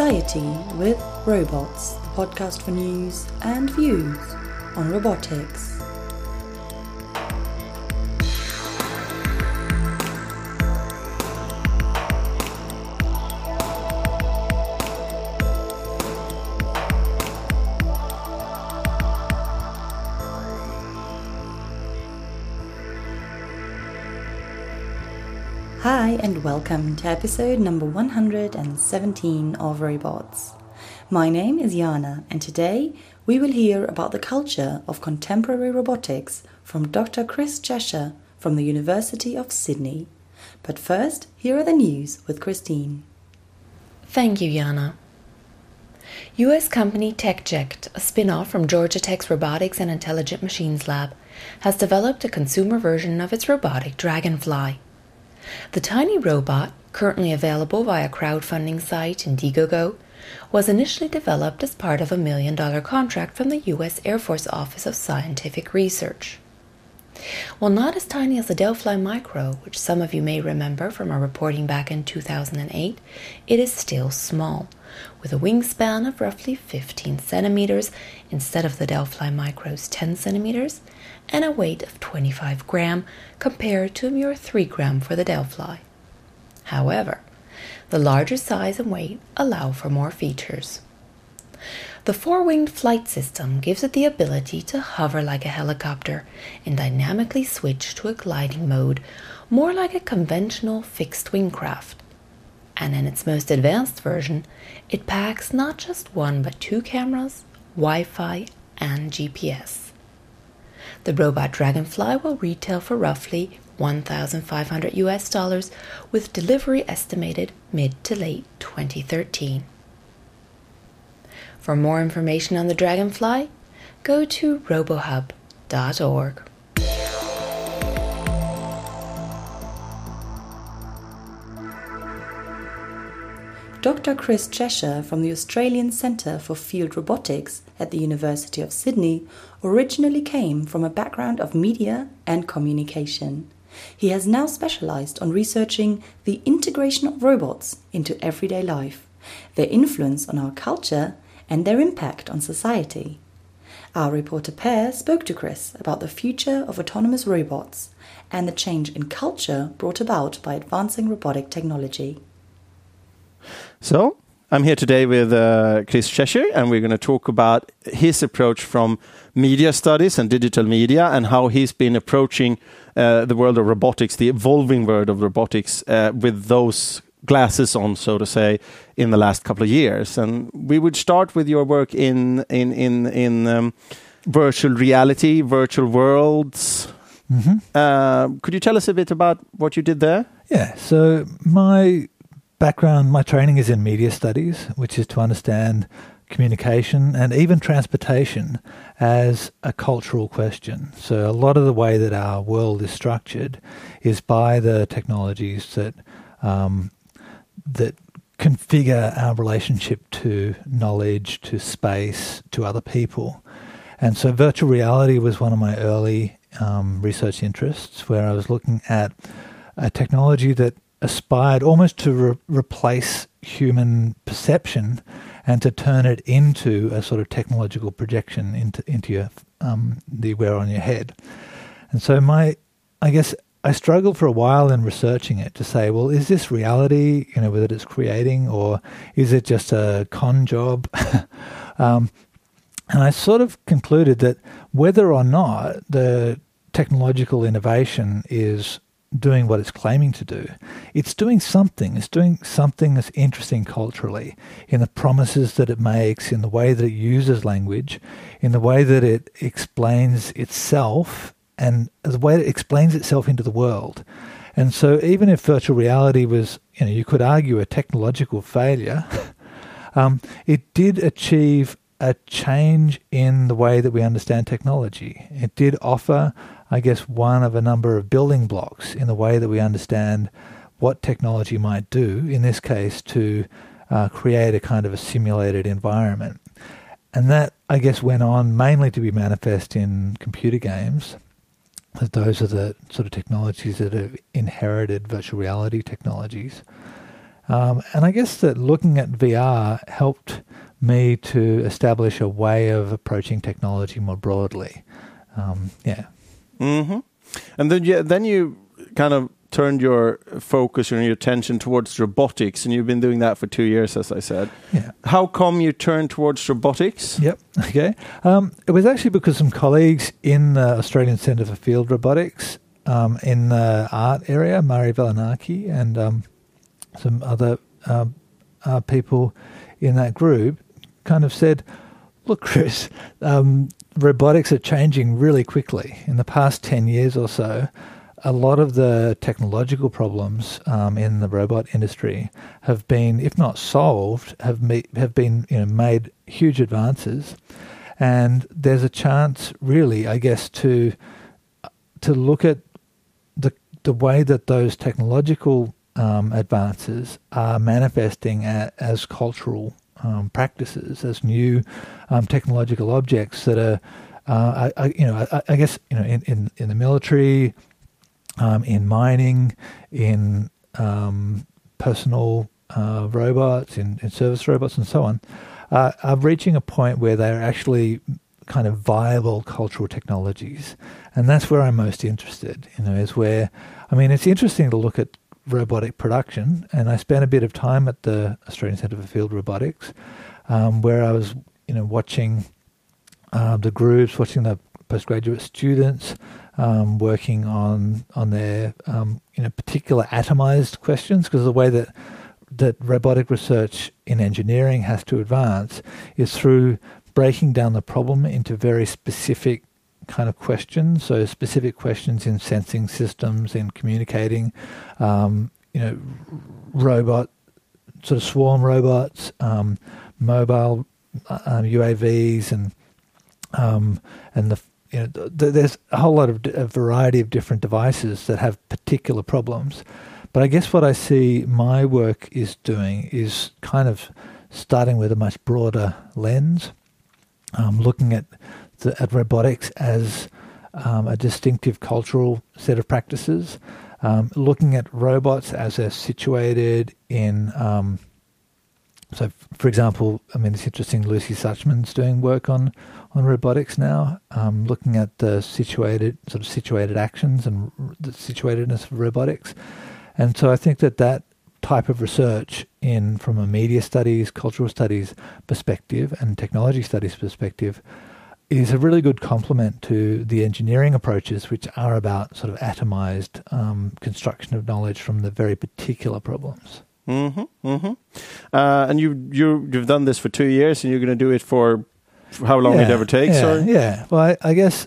Society with Robots, the podcast for news and views on robotics. Hi and welcome to episode number 117 of Robots. My name is Jana and today we will hear about the culture of contemporary robotics from Dr. Chris Cheshire from the University of Sydney. But first, here are the news with Christine. Thank you, Jana. US company TechJect, a spin-off from Georgia Tech's Robotics and Intelligent Machines Lab, has developed a consumer version of its robotic Dragonfly. The tiny robot, currently available via crowdfunding site Indiegogo, was initially developed as part of a $1 million contract from the U.S. Air Force Office of Scientific Research. While not as tiny as the Delphi Micro, which some of you may remember from our reporting back in 2008, it is still small, with a wingspan of roughly 15 centimeters instead of the Delphi Micro's 10 centimeters, and a weight of 25 gram compared to a mere 3 gram for the Delphi. However, the larger size and weight allow for more features. The four-winged flight system gives it the ability to hover like a helicopter and dynamically switch to a gliding mode, more like a conventional fixed-wing craft. And in its most advanced version, it packs not just one but 2 cameras, Wi-Fi, and GPS. The robot Dragonfly will retail for roughly $1,500 US, with delivery estimated mid to late 2013. For more information on the Dragonfly, go to robohub.org. Dr. Chris Cheshire from the Australian Centre for Field Robotics at the University of Sydney originally came from a background of media and communication. He has now specialised on researching the integration of robots into everyday life, their influence on our culture and their impact on society. Our reporter Per spoke to Chris about the future of autonomous robots and the change in culture brought about by advancing robotic technology. So, I'm here today with Chris Cheshire, and we're going to talk about his approach from media studies and digital media and how he's been approaching the world of robotics, the evolving world of robotics, with those glasses on, so to say, in the last couple of years. And we would start with your work in virtual reality, virtual worlds. Mm-hmm. Could you tell us a bit about what you did there? Yeah, so my training is in media studies, which is to understand communication and even transportation as a cultural question. So a lot of the way that our world is structured is by the technologies that configure our relationship to knowledge, to space, to other people. And so virtual reality was one of my early research interests, where I was looking at a technology that aspired almost to replace human perception and to turn it into a sort of technological projection into your the wear on your head. And so I guess I struggled for a while in researching it to say, well, is this reality, that it's creating, or is it just a con job? And I sort of concluded that whether or not the technological innovation is doing what it's claiming to do, it's doing something. It's doing something that's interesting culturally, in the promises that it makes, in the way that it uses language, in the way that it explains itself, and the way it explains itself into the world. And so even if virtual reality was, you could argue a technological failure, it did achieve a change in the way that we understand technology. It did offer, I guess, one of a number of building blocks in the way that we understand what technology might do, in this case, to create a kind of a simulated environment. And that, I guess, went on mainly to be manifest in computer games. Those are the sort of technologies that have inherited virtual reality technologies. And I guess that looking at VR helped me to establish a way of approaching technology more broadly. Mm-hmm. And then you kind of turned your focus and your attention towards robotics, and you've been doing that for 2 years, as I said. Yeah. How come you turned towards robotics? Yep. Okay. It was actually because some colleagues in the Australian Centre for Field Robotics in the art area, Mari Velanaki and some other people in that group kind of said, look, Chris, robotics are changing really quickly. In the past 10 years or so, a lot of the technological problems in the robot industry have been, if not solved, have been made huge advances, and there's a chance, really, I guess, to look at the way that those technological advances are manifesting as cultural practices, as new technological objects that are, I guess, in the military. In mining, in personal robots, in service robots, and so on, are reaching a point where they're actually kind of viable cultural technologies. And that's where I'm most interested, is where, it's interesting to look at robotic production, and I spent a bit of time at the Australian Centre for Field Robotics, where I was, watching the groups, watching the postgraduate students, working on their particular atomized questions, because the way that robotic research in engineering has to advance is through breaking down the problem into very specific kind of questions. So specific questions in sensing systems, in communicating, robot, sort of swarm robots, mobile UAVs, and there's a whole lot of a variety of different devices that have particular problems. But I guess what I see my work is doing is kind of starting with a much broader lens, looking at robotics as a distinctive cultural set of practices, looking at robots as they're situated in. So, for example, it's interesting. Lucy Suchman's doing work on robotics now, looking at the situated actions and the situatedness of robotics. And so I think that type of research from a media studies, cultural studies perspective and technology studies perspective is a really good complement to the engineering approaches, which are about sort of atomized construction of knowledge from the very particular problems. Mm-hmm, mm-hmm. And you've done this for 2 years, and you're going to do it for how long it ever takes? Yeah. Well, I guess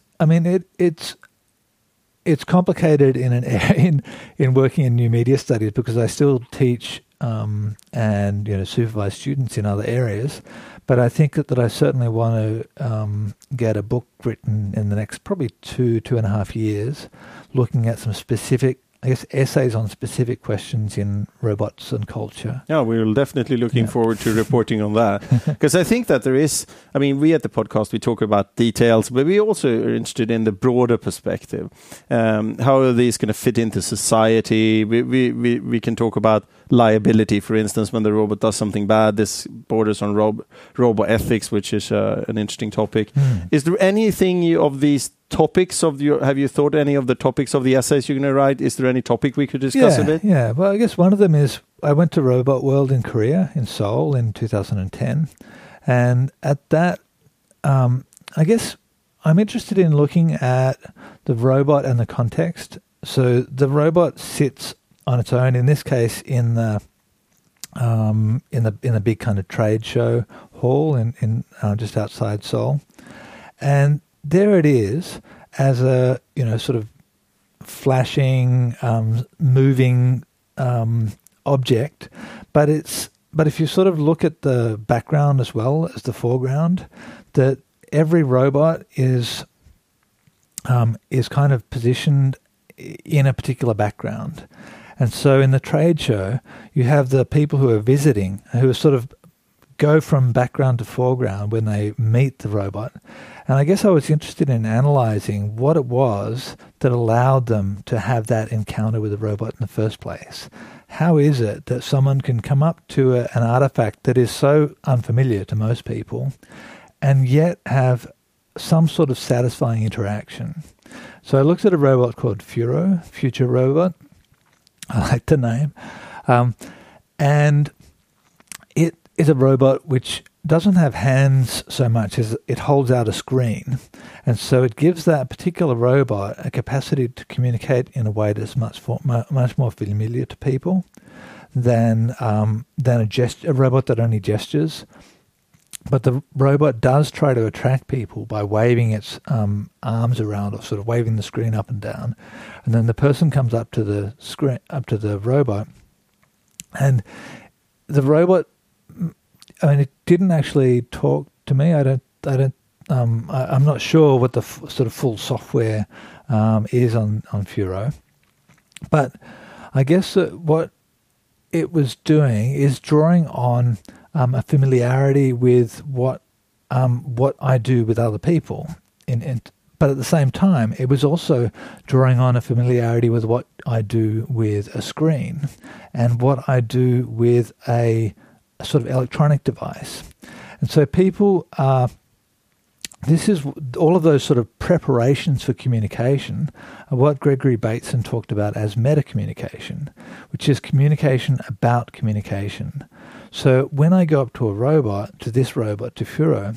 it's complicated in working in new media studies, because I still teach and supervise students in other areas. But I think that I certainly want to get a book written in the next probably 2.5 years, looking at some specific, I guess, essays on specific questions in robots and culture. Yeah, we're definitely looking forward to reporting on that. Because I think that there is, we at the podcast, we talk about details, but we also are interested in the broader perspective. How are these going to fit into society? We can talk about liability, for instance, when the robot does something bad. This borders on robo ethics, which is an interesting topic. Is there anything of these topics have you thought any of the topics of the essays you're going to write? Is there any topic we could discuss a bit? Yeah, well, I guess one of them is I went to Robot World in Korea, in Seoul, in 2010. And at that, I guess I'm interested in looking at the robot and the context. So the robot sits on its own, in this case, in the big kind of trade show hall in just outside Seoul. And there it is, as a sort of flashing, moving object, but if you sort of look at the background as well as the foreground, that every robot is kind of positioned in a particular background. And so in the trade show, you have the people who are visiting, who are sort of go from background to foreground when they meet the robot. And I guess I was interested in analysing what it was that allowed them to have that encounter with the robot in the first place. how is it that someone can come up to an artifact that is so unfamiliar to most people and yet have some sort of satisfying interaction? So I looked at a robot called Furo, Future Robot. I like the name. And it is a robot which doesn't have hands so much as it holds out a screen. And so it gives that particular robot a capacity to communicate in a way that's much more familiar to people than a robot that only gestures. But the robot does try to attract people by waving its arms around, or sort of waving the screen up and down. And then the person comes up to the screen, up to the robot, and the robot, I mean, it didn't actually talk to me. I'm not sure what the sort of full software is on Furo, but I guess what it was doing is drawing on a familiarity with what I do with other people, but at the same time, it was also drawing on a familiarity with what I do with a screen and what I do with a sort of electronic device. And so people are, this is all of those sort of preparations for communication are what Gregory Bateson talked about as metacommunication, which is communication about communication. So when I go up to a robot, to Furo,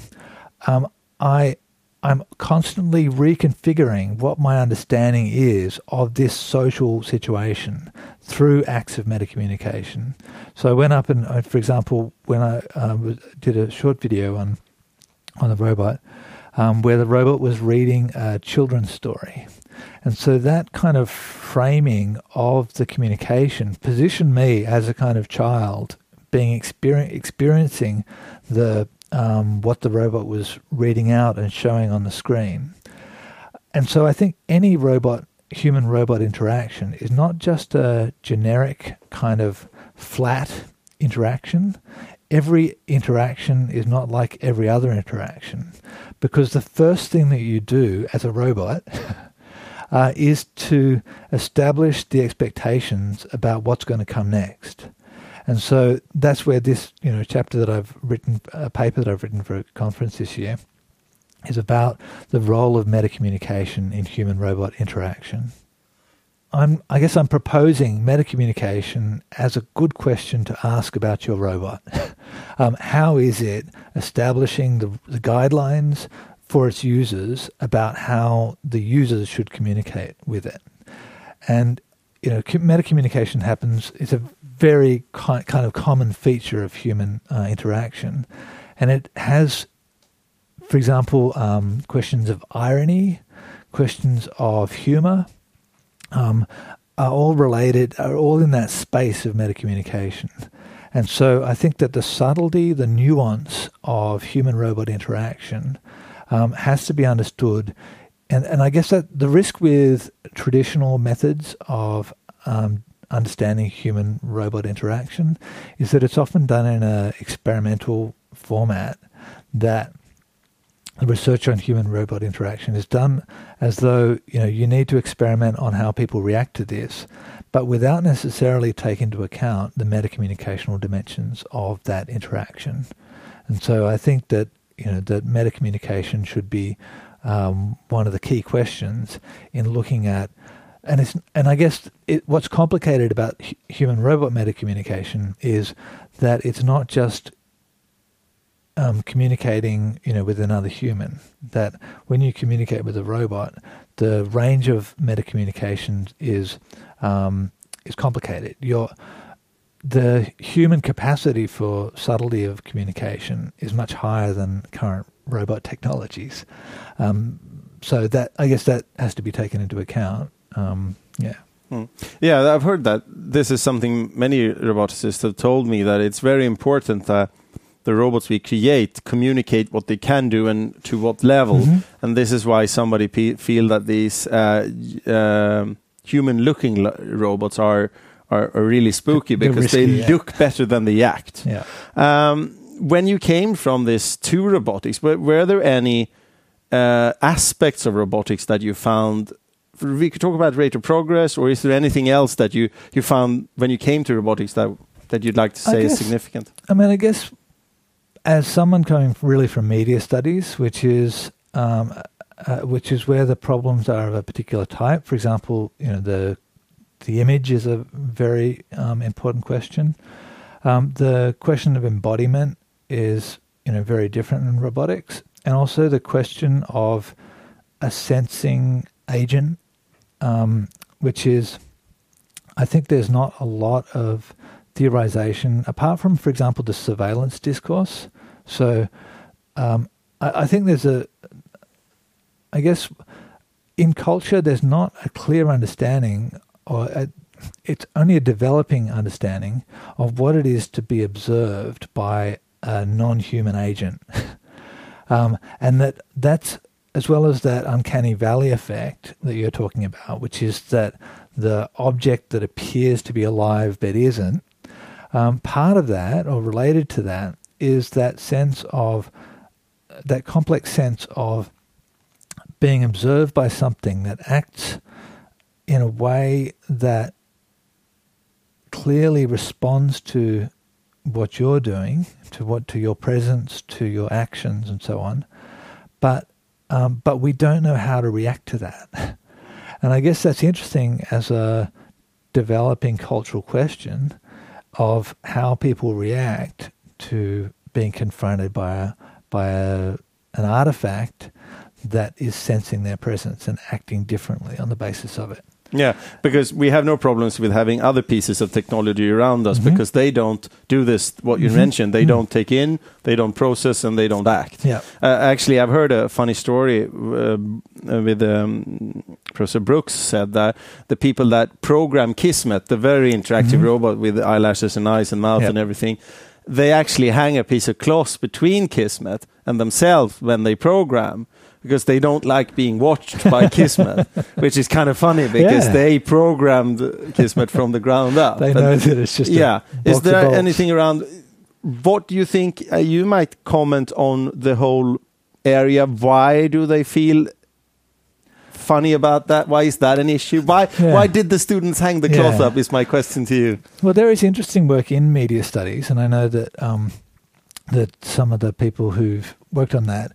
I'm constantly reconfiguring what my understanding is of this social situation through acts of metacommunication. So I went up and, for example, when I did a short video on the robot, where the robot was reading a children's story. And so that kind of framing of the communication positioned me as a kind of child being experiencing the what the robot was reading out and showing on the screen. And so I think any human-robot interaction is not just a generic kind of flat interaction. Every interaction is not like every other interaction, because the first thing that you do as a robot is to establish the expectations about what's going to come next. And so that's where this, chapter that I've written, a paper that I've written for a conference this year, is about the role of metacommunication in human-robot interaction. I guess I'm proposing metacommunication as a good question to ask about your robot. How is it establishing the guidelines for its users about how the users should communicate with it? And metacommunication happens. It's a very kind of common feature of human interaction, and it has, for example, questions of irony, questions of humor, are all related, are all in that space of metacommunication. And so I think that the subtlety, the nuance of human-robot interaction has to be understood. And I guess that the risk with traditional methods of understanding human-robot interaction is that it's often done in an experimental format, that the research on human-robot interaction is done as though you need to experiment on how people react to this, but without necessarily taking into account the metacommunicational dimensions of that interaction. And so I think that that metacommunication should be one of the key questions in looking at. And I guess what's complicated about human-robot metacommunication is that it's not just communicating, with another human. That when you communicate with a robot, the range of metacommunications is complicated. The human capacity for subtlety of communication is much higher than current robot technologies. So that, I guess, that has to be taken into account. Yeah, I've heard that. This is something many roboticists have told me, that it's very important that the robots we create communicate what they can do and to what level. Mm-hmm. And this is why somebody feel that these human-looking robots are really spooky, because risky, they look better than they act. Yeah. When you came from this to robotics, were there any aspects of robotics that you found we could talk about rate of progress, or is there anything else that you found when you came to robotics that you'd like to say is significant? I guess as someone coming really from media studies, which is where the problems are of a particular type. For example, the image is a very important question. The question of embodiment is very different in robotics, and also the question of a sensing agent, which is, I think there's not a lot of theorization apart from, for example, the surveillance discourse. So I think I guess in culture there's not a clear understanding, or it's only a developing understanding of what it is to be observed by a non-human agent. And that's as well as that uncanny valley effect that you're talking about, which is that the object that appears to be alive but isn't, part of that, or related to that, is that complex sense of being observed by something that acts in a way that clearly responds to what you're doing, to your presence, to your actions, and so on. But we don't know how to react to that. And I guess that's interesting as a developing cultural question of how people react to being confronted by an artifact that is sensing their presence and acting differently on the basis of it. Yeah, because we have no problems with having other pieces of technology around us, because they don't do this, what you mentioned. They don't take in, they don't process, and they don't act. Yeah. Actually, I've heard a funny story with Professor Brooks said that the people that program Kismet, the very interactive robot with eyelashes and eyes and mouth and everything, they actually hang a piece of cloth between Kismet and themselves when they program, because they don't like being watched by Kismet, which is kind of funny because they programmed Kismet from the ground up. They know that it's just Is there anything around, what do you think, you might comment on the whole area? Why do they feel funny about that? Why is that an issue? Why did the students hang the cloth up is my question to you. Well, there is interesting work in media studies, and I know that that some of the people who've worked on that,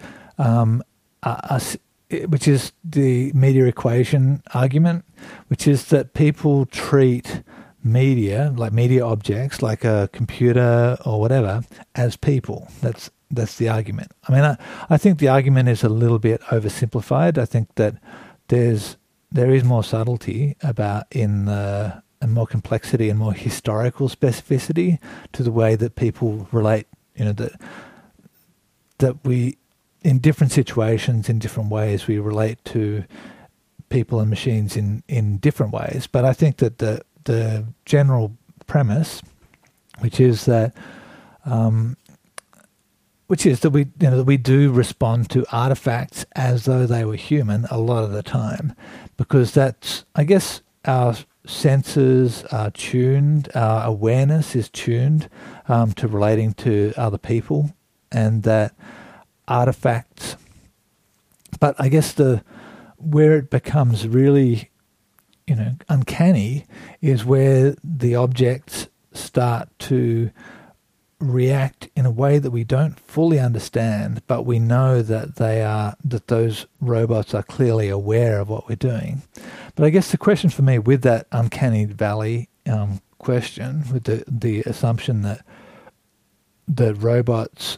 which is the media equation argument, which is that people treat media, like media objects, like a computer or whatever, as people. That's the argument. I mean, I think the argument is a little bit oversimplified. I think that there is more subtlety and more complexity and more historical specificity to the way that people relate. That we, in different situations, in different ways, we relate to people and machines in different ways. But I think that the general premise, which is that we do respond to artifacts as though they were human a lot of the time, because that's, I guess, our senses are tuned, our awareness is tuned to relating to other people, and that artifacts. But I guess where it becomes really, uncanny is where the objects start to react in a way that we don't fully understand, but we know that those robots are clearly aware of what we're doing. But I guess the question for me with that uncanny valley question, with the assumption that robots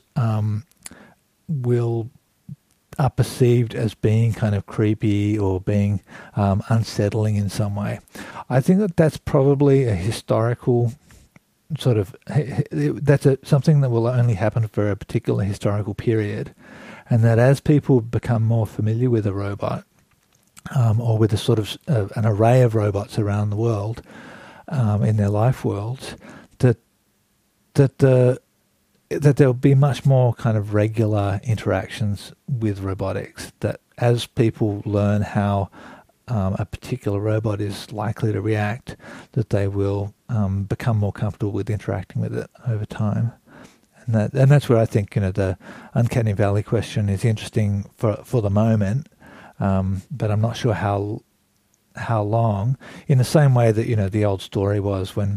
are perceived as being kind of creepy or being unsettling in some way, I think that's probably a historical sort of, something that will only happen for a particular historical period, and that as people become more familiar with a robot, or with a sort of an array of robots around the world in their life worlds, that there'll be much more kind of regular interactions with robotics, that as people learn how a particular robot is likely to react, that they will become more comfortable with interacting with it over time. And that's where I think the uncanny valley question is interesting for the moment, but I'm not sure how how long, in the same way that, the old story was when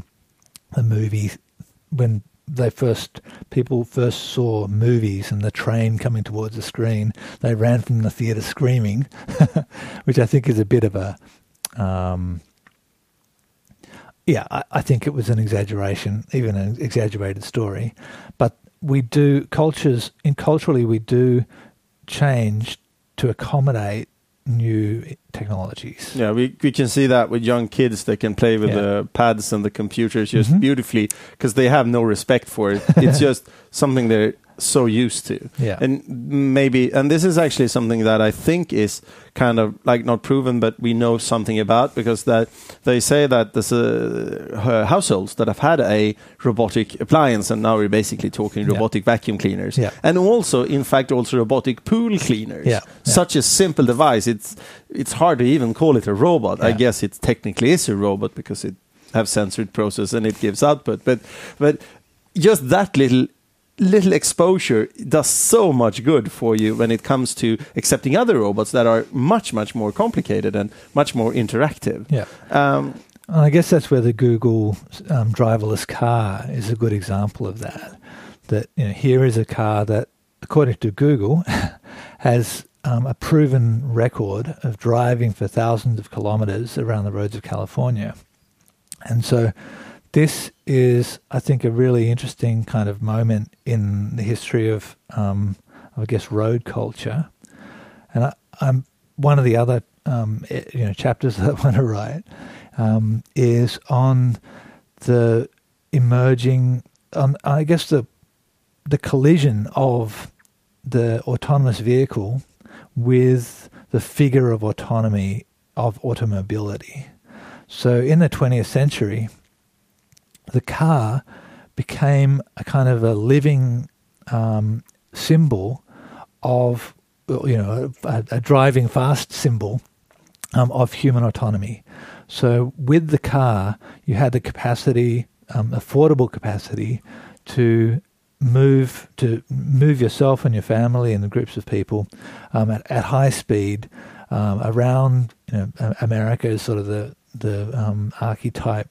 people first saw movies and the train coming towards the screen, they ran from the theatre screaming, which I think is a bit of a, I think it was an exaggeration, even an exaggerated story. But culturally we do change to accommodate new technologies. Yeah, we can see that with young kids. They can play with the pads and the computers just beautifully because they have no respect for it. It's just something they're so used to. Yeah. And this is actually something that I think is kind of like not proven, but we know something about, because that they say that there's households that have had a robotic appliance, and now we're basically talking robotic vacuum cleaners, and also robotic pool cleaners. Such a simple device. It's hard to even call it a robot. I guess it technically is a robot because it have sensored process and it gives output, but just that little exposure does so much good for you when it comes to accepting other robots that are much, much more complicated and much more interactive. I guess that's where the Google driverless car is a good example of that. That here is a car that, according to Google, has a proven record of driving for thousands of kilometers around the roads of California. And so this is, I think, a really interesting kind of moment in the history of I guess, road culture. And I'm one of the other chapters that I want to write is on the emerging, I guess, the collision of the autonomous vehicle with the figure of autonomy, of automobility. So in the 20th century, the car became a kind of a living symbol of, a driving fast symbol of human autonomy. So with the car, you had the capacity, affordable capacity, to move yourself and your family and the groups of people at high speed around. America is sort of the archetype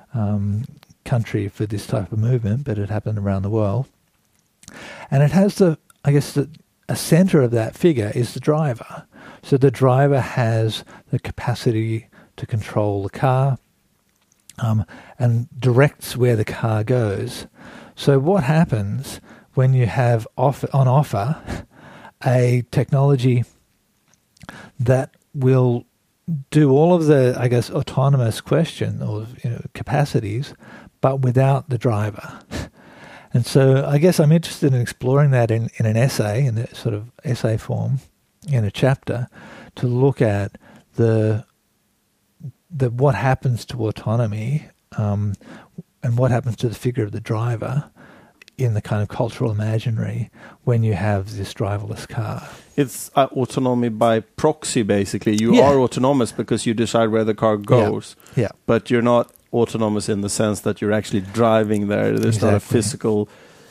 country for this type of movement, but it happened around the world. And it has a center of that figure is the driver. So the driver has the capacity to control the car and directs where the car goes. So what happens when you have on offer a technology that will do all of the, autonomous question or capacities, but without the driver? And so I guess I'm interested in exploring that in an essay, in a sort of essay form, in a chapter, to look at the what happens to autonomy and what happens to the figure of the driver in the kind of cultural imaginary when you have this driverless car. It's autonomy by proxy, basically. You are autonomous because you decide where the car goes, but you're not autonomous in the sense that you're actually driving there. There's not a physical...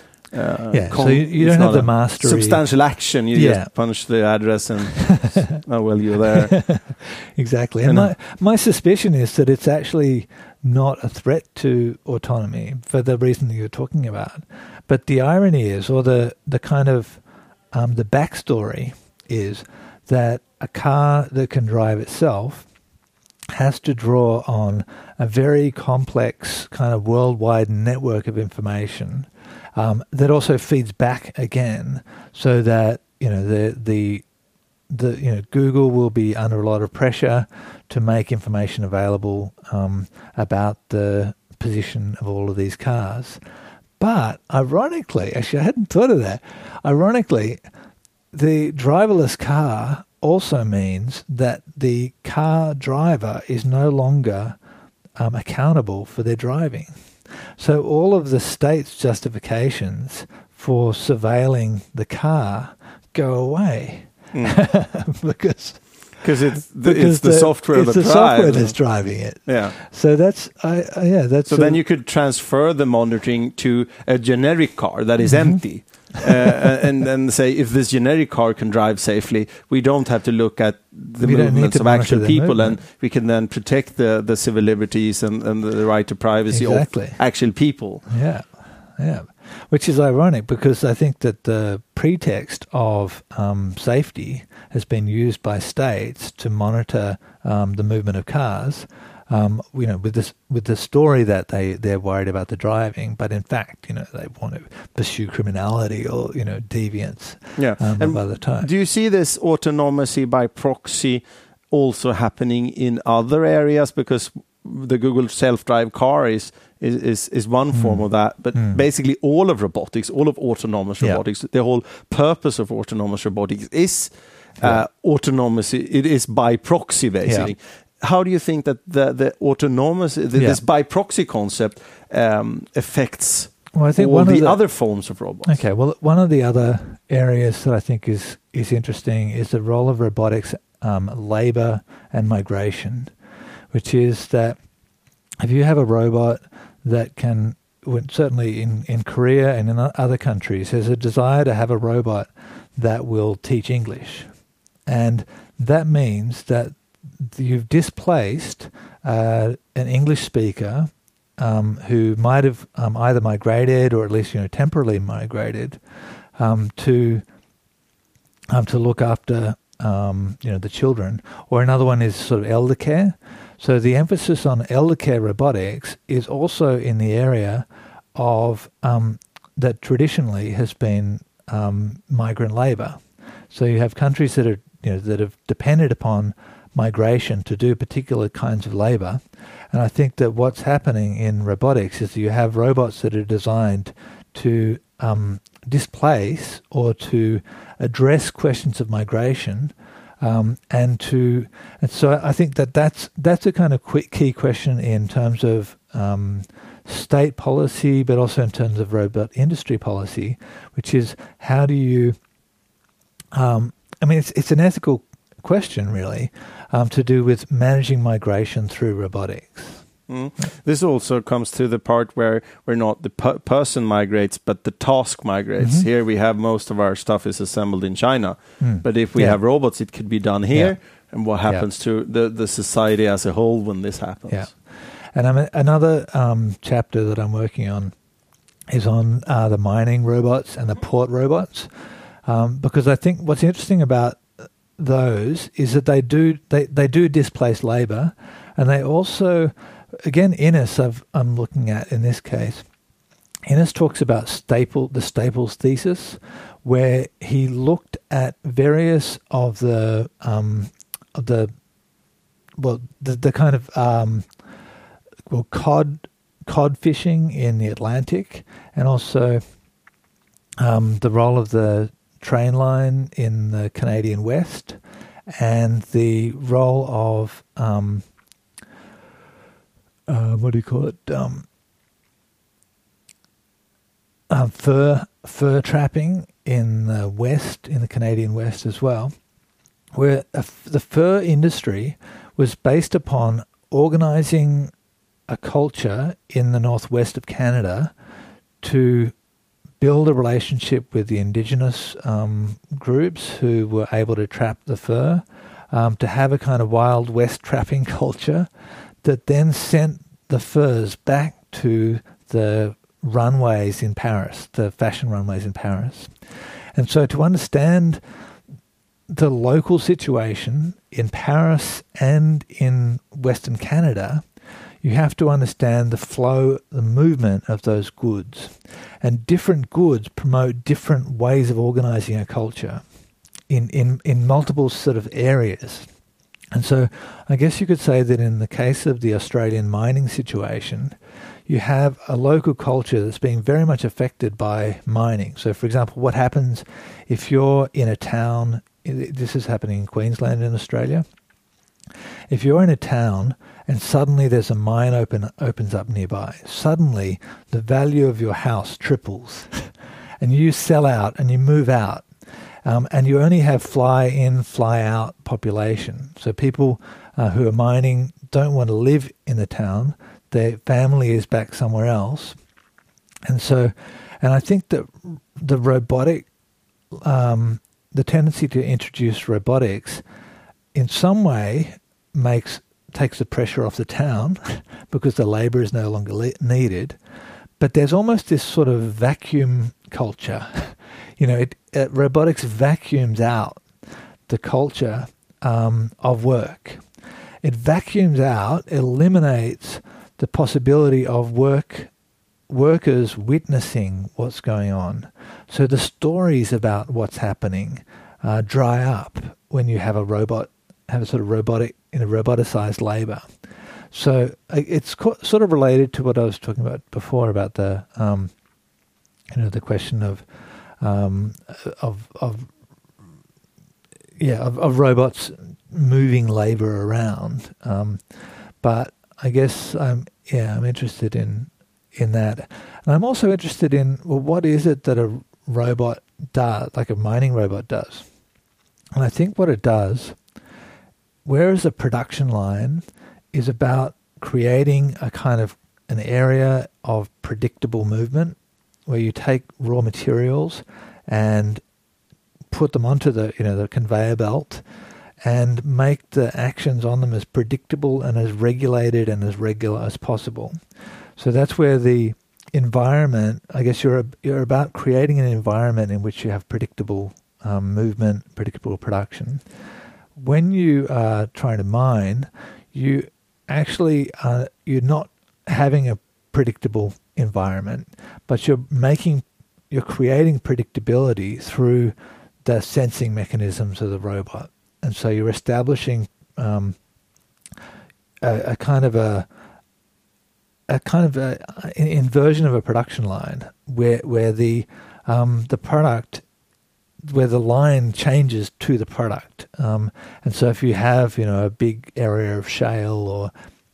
so you don't have the mastery. Substantial action. You just punch the address and, you're there. Exactly. And my suspicion is that it's actually not a threat to autonomy for the reason that you're talking about. But the irony is, or the kind of the backstory is that a car that can drive itself has to draw on a very complex kind of worldwide network of information that also feeds back again, so that Google will be under a lot of pressure to make information available about the position of all of these cars. But ironically, actually I hadn't thought of that, ironically, the driverless car also means that the car driver is no longer accountable for their driving. So all of the state's justifications for surveilling the car go away because it's the software it's the software that's driving it. Yeah. So that's so then you could transfer the monitoring to a generic car that is empty. and say if this generic car can drive safely, we don't have to look at the movements of actual people, and we can then protect the civil liberties and the right to privacy of actual people. Yeah. Which is ironic, because I think that the pretext of safety has been used by states to monitor the movement of cars. With the story that they're worried about the driving, but in fact, they want to pursue criminality or deviance. Yeah, and by the time. Do you see this autonomy by proxy also happening in other areas? Because the Google self-drive car is one form of that, but basically all of robotics, all of autonomous robotics, the whole purpose of autonomous robotics is autonomous. It is by proxy, basically. Yeah. How do you think that the autonomous, this by proxy concept affects all the other forms of robots? Okay, well, one of the other areas that I think is interesting is the role of robotics, labor and migration, which is that if you have a robot that can, certainly in Korea and in other countries, there's a desire to have a robot that will teach English. And that means that you've displaced an English speaker who might have either migrated or at least temporarily migrated to look after the children. Or another one is sort of elder care. So the emphasis on elder care robotics is also in the area of that traditionally has been migrant labor. So you have countries that are that have depended upon migration to do particular kinds of labor. And I think that what's happening in robotics is that you have robots that are designed to displace or to address questions of migration, and so I think that's a kind of key question in terms of state policy, but also in terms of robot industry policy, which is how do you it's an ethical question, really, to do with managing migration through robotics. This also comes to the part where not the person migrates, but the task migrates. Here we have most of our stuff is assembled in China, but if we have robots, it could be done here. And what happens to the society as a whole when this happens? Yeah, and another chapter that I'm working on is on the mining robots and the port robots, because I think what's interesting about those is that they do displace labor, and they also, again, Innes I'm looking at in this case. Innes talks about the Staples thesis, where he looked at various of the kind of cod fishing in the Atlantic, and also the role of the train line in the Canadian West, and the role of fur trapping in the West, in the Canadian West as well, where the fur industry was based upon organizing a culture in the northwest of Canada to build a relationship with the indigenous groups who were able to trap the fur, to have a kind of Wild West trapping culture that then sent the furs back to the runways in Paris, the fashion runways in Paris. And so to understand the local situation in Paris and in Western Canada, you have to understand the flow, the movement of those goods. And different goods promote different ways of organizing a culture in multiple sort of areas. And so I guess you could say that in the case of the Australian mining situation, you have a local culture that's being very much affected by mining. So, for example, what happens if you're in a town, this is happening in Queensland in Australia, if you're in a town and suddenly there's a mine opens up nearby, suddenly the value of your house triples and you sell out and you move out, and you only have fly-in, fly-out population. So people who are mining don't want to live in the town. Their family is back somewhere else. And And I think that the tendency to introduce robotics in some way takes the pressure off the town because the labour is no longer needed. But there's almost this sort of vacuum culture. Robotics vacuums out the culture of work. It vacuums out, eliminates the possibility of workers witnessing what's going on. So the stories about what's happening dry up when you have a sort of roboticized labour. So it's sort of related to what I was talking about before about the the question of robots moving labour around. But I guess I'm interested in that, and I'm also interested in what is it that a robot does, like a mining robot does, and I think what it does, whereas a production line is about creating a kind of an area of predictable movement where you take raw materials and put them onto the conveyor belt and make the actions on them as predictable and as regulated and as regular as possible. So that's where the environment, I guess you're about creating an environment in which you have predictable movement, predictable production. When you are trying to mine, you actually you're not having a predictable environment, but you're creating predictability through the sensing mechanisms of the robot, and so you're establishing a kind of inversion of a production line where the product, where the line changes to the product, and so if you have a big area of shale or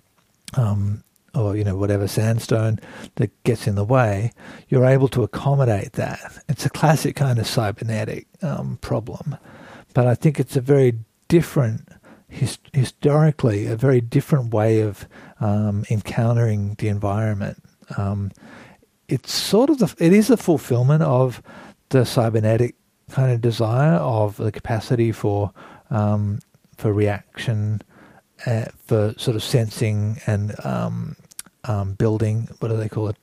whatever sandstone that gets in the way, you're able to accommodate that. It's a classic kind of cybernetic problem, but I think it's a very different, historically, a very different way of encountering the environment. It's it is a fulfillment of the cybernetic kind of desire of the capacity for reaction, for sort of sensing and building. What do they call it?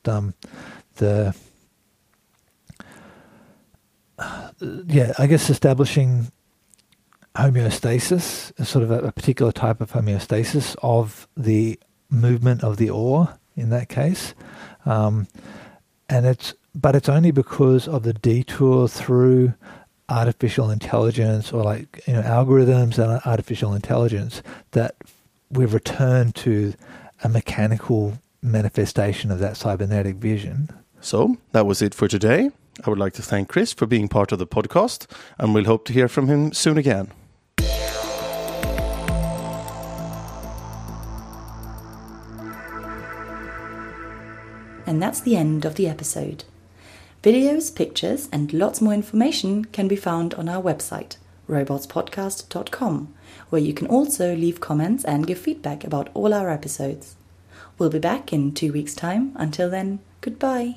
I guess establishing homeostasis, sort of a particular type of homeostasis of the movement of the ore in that case, but it's only because of the detour through artificial intelligence or algorithms and artificial intelligence that we've returned to a mechanical manifestation of that cybernetic vision. So that was it for today. I would like to thank Chris for being part of the podcast, and we'll hope to hear from him soon again. And that's the end of the episode. Videos, pictures, and lots more information can be found on our website, robotspodcast.com, where you can also leave comments and give feedback about all our episodes. We'll be back in 2 weeks' time. Until then, goodbye.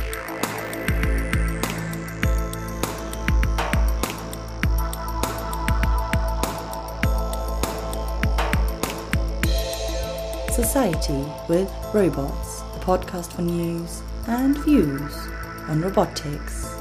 Society with Robots, the podcast for news and views on robotics.